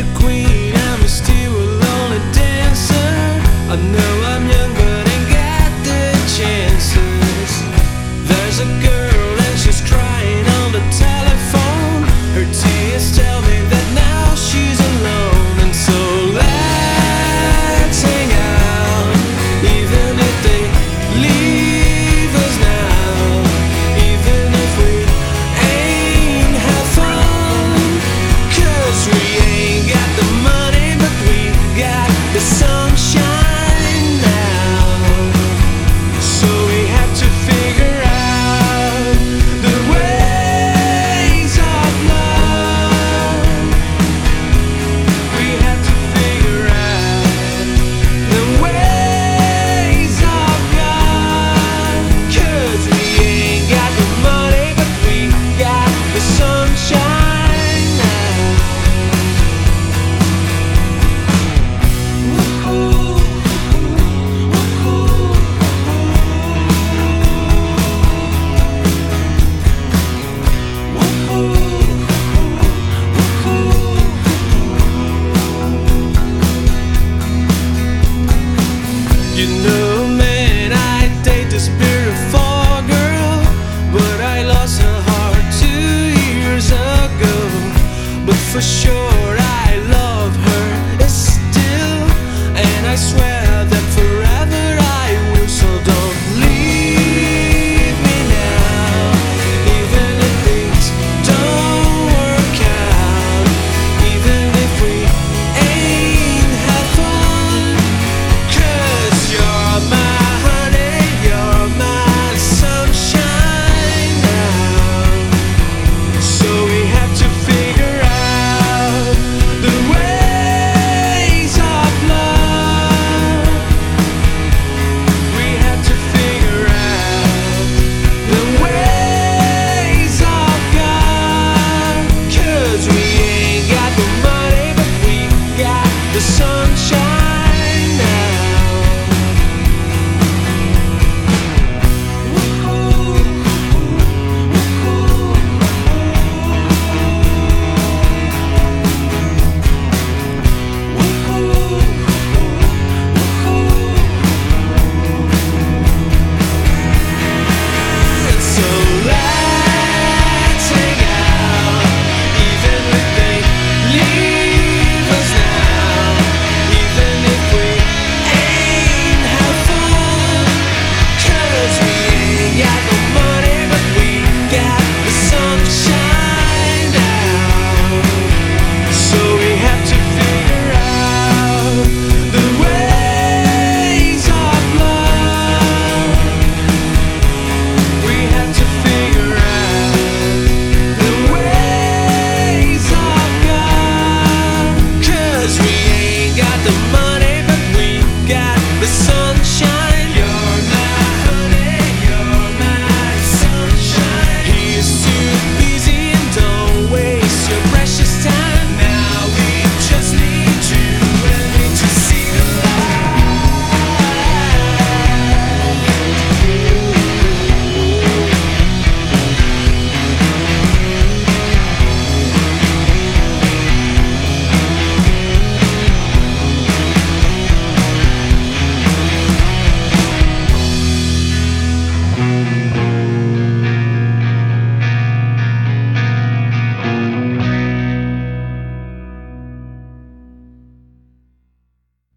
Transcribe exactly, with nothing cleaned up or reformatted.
a queen, I'm still a lonely dancer. I know I'm young but ain't got the chances. There's a girl and she's crying on the telephone. Her tears tell me that now she's alone. And so let's hang out, even if they leave us now, even if we ain't have fun. Cause we ain't got the money, but we got the sunshine now. So we have to figure out the ways of love. We have to figure out the ways of love. Cause we ain't got the money, but we got the sunshine now. You know, man, I date this beautiful girl, but I lost her heart two years ago. But for sure